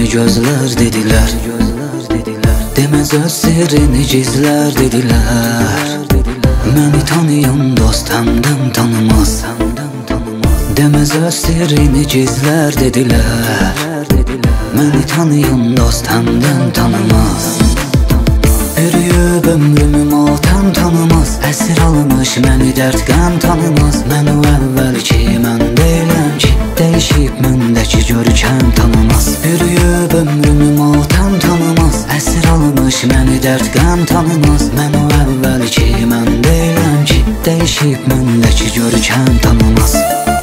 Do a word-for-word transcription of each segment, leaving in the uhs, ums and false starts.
məni gözlər dedilər. Deməz öz sirrini gizlər dedilər. Məni tanıyan dost həmdən tanımaz. Deməz öz sirrini gizlər dedilər. Məni tanıyan dost həmdən tanımaz. Ürüyüb ömrümü matəm tanımaz. Əsir almış məni dərd qəm tanımaz. Mən o əvvəl ki mən deyiləm ki, dəyişib məndəki görkəm tanımaz. Ürüyüb ömrümü matəm tanımaz. Əsir almış məni dərd qəm tanımaz. Mən o əvvəl ki mən deyiləm ki, dəyişib məndəki görkəm tanımaz.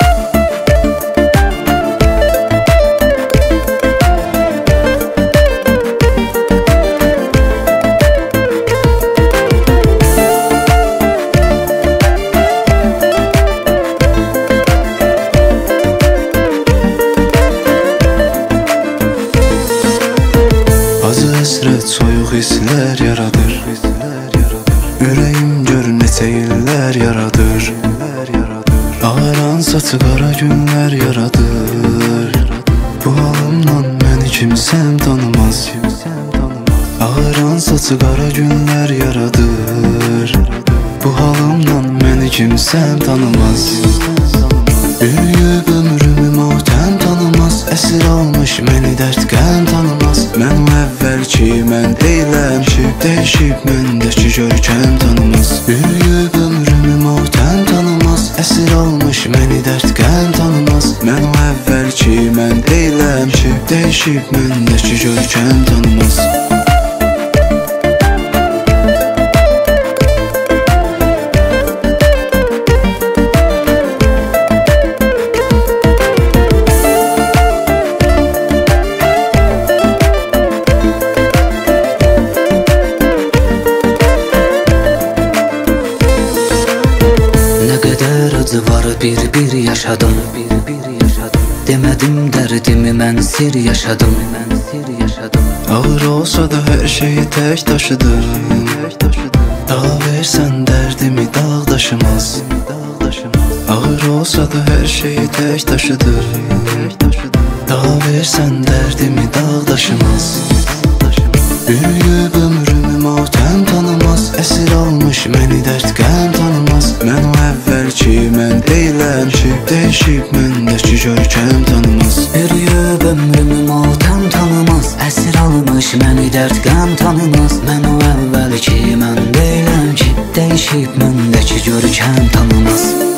Acı əsrət soyuq hisslər yaradır. Ürəyim gör neçə illər yaradır. Ağaran saçı qara günlər yaradır. Bu halımdan məni kimsəm tanımaz. Ağaran saçı qara günlər yaradır. Bu halımdan məni kimsəm tanımaz. Ürüyüb ömrümü matəm tanımaz. Əsir almış məni dərd qəm tanımaz. Mən o əvvəl ki mən deyiləm ki, dəyişib məndəki görkəm tanımaz. Ürüyüb ömrümü matəm tanımaz. Əsir almış məni dərd qəm tanımaz. Mən o əvvəl ki mən deyiləm ki, dəyişib məndəki görkəm tanımaz. Acı var bir-bir yaşadım. Demədim dərdimi mən sir yaşadım. Ağır olsa da hər şeyi tək daşıdım. Dağ versən dərdimi dağ daşımaz. Ağır olsa da hər şeyi tək daşıdım. Dağ versən dərdimi dağ daşımaz. Ürüyüb ömrümü matəm tanımaz. Əsir almış məni dərd qəm tanımaz. Mən o əvvəl ki mən deyiləm ki, dəyişib məndəki görkəm tanımaz. Ürüyüb ömrümü matəm tanımaz. Əsir almış məni dərd qəm tanımaz. Mən o əvvəl ki mən deyiləm ki, dəyişib məndəki görkəm tanımaz.